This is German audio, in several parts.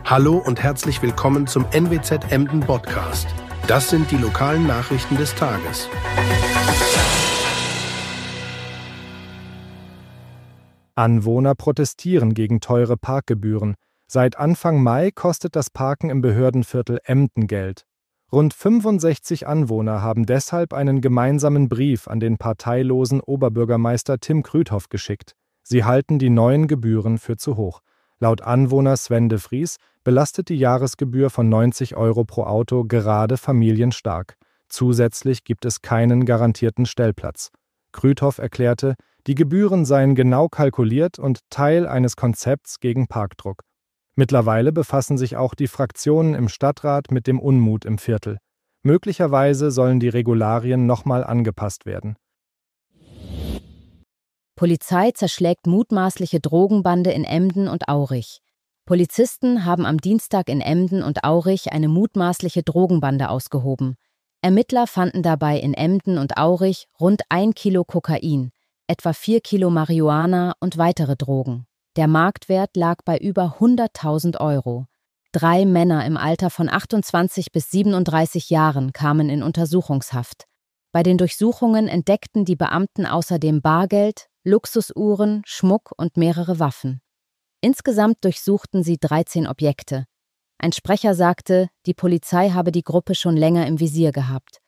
Hallo und herzlich willkommen zum NWZ Emden Podcast. Das sind die lokalen Nachrichten des Tages. Anwohner protestieren gegen teure Parkgebühren. Seit Anfang Mai kostet das Parken im Behördenviertel Emden Geld. Rund 65 Anwohner haben deshalb einen gemeinsamen Brief an den parteilosen Oberbürgermeister Tim Krüthoff geschickt. Sie halten die neuen Gebühren für zu hoch. Laut Anwohner Sven de Vries belastet die Jahresgebühr von 90 € pro Auto gerade Familien stark. Zusätzlich gibt es keinen garantierten Stellplatz. Krüthoff erklärte, die Gebühren seien genau kalkuliert und Teil eines Konzepts gegen Parkdruck. Mittlerweile befassen sich auch die Fraktionen im Stadtrat mit dem Unmut im Viertel. Möglicherweise sollen die Regularien nochmal angepasst werden. Polizei zerschlägt mutmaßliche Drogenbande in Emden und Aurich. Polizisten haben am Dienstag in Emden und Aurich eine mutmaßliche Drogenbande ausgehoben. Ermittler fanden dabei in Emden und Aurich rund 1 Kilo Kokain, etwa 4 Kilo Marihuana und weitere Drogen. Der Marktwert lag bei über 100.000 €. 3 Männer im Alter von 28 bis 37 Jahren kamen in Untersuchungshaft. Bei den Durchsuchungen entdeckten die Beamten außerdem Bargeld, Luxusuhren, Schmuck und mehrere Waffen. Insgesamt durchsuchten sie 13 Objekte. Ein Sprecher sagte, die Polizei habe die Gruppe schon länger im Visier gehabt.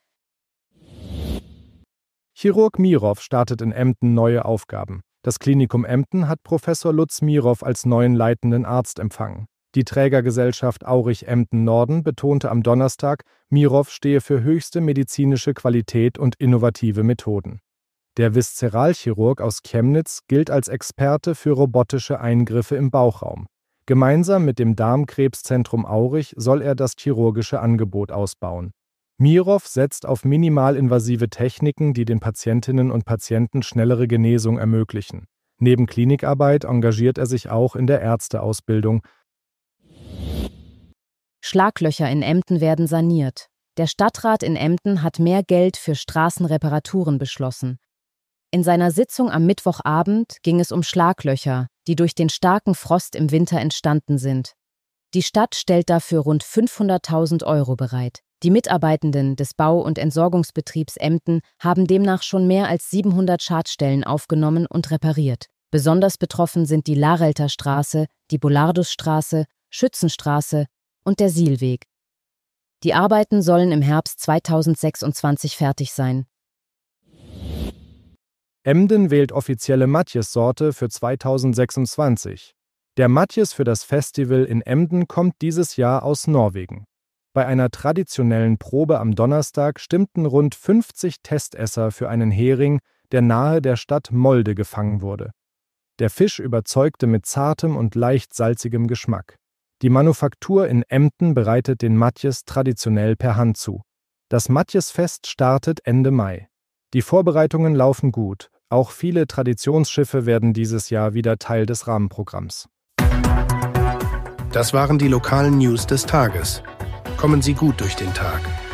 Chirurg Mirow startet in Emden neue Aufgaben. Das Klinikum Emden hat Professor Lutz Mirow als neuen leitenden Arzt empfangen. Die Trägergesellschaft Aurich-Emden-Norden betonte am Donnerstag, Mirow stehe für höchste medizinische Qualität und innovative Methoden. Der Viszeralchirurg aus Chemnitz gilt als Experte für robotische Eingriffe im Bauchraum. Gemeinsam mit dem Darmkrebszentrum Aurich soll er das chirurgische Angebot ausbauen. Mirow setzt auf minimalinvasive Techniken, die den Patientinnen und Patienten schnellere Genesung ermöglichen. Neben Klinikarbeit engagiert er sich auch in der Ärzteausbildung. Schlaglöcher in Emden werden saniert. Der Stadtrat in Emden hat mehr Geld für Straßenreparaturen beschlossen. In seiner Sitzung am Mittwochabend ging es um Schlaglöcher, die durch den starken Frost im Winter entstanden sind. Die Stadt stellt dafür rund 500.000 € bereit. Die Mitarbeitenden des Bau- und Entsorgungsbetriebs Emden haben demnach schon mehr als 700 Schadstellen aufgenommen und repariert. Besonders betroffen sind die Larelter Straße, die Bolardusstraße, Schützenstraße und der Sielweg. Die Arbeiten sollen im Herbst 2026 fertig sein. Emden wählt offizielle Matjes-Sorte für 2026. Der Matjes für das Festival in Emden kommt dieses Jahr aus Norwegen. Bei einer traditionellen Probe am Donnerstag stimmten rund 50 Testesser für einen Hering, der nahe der Stadt Molde gefangen wurde. Der Fisch überzeugte mit zartem und leicht salzigem Geschmack. Die Manufaktur in Emden bereitet den Matjes traditionell per Hand zu. Das Matjesfest startet Ende Mai. Die Vorbereitungen laufen gut. Auch viele Traditionsschiffe werden dieses Jahr wieder Teil des Rahmenprogramms. Das waren die lokalen News des Tages. Kommen Sie gut durch den Tag.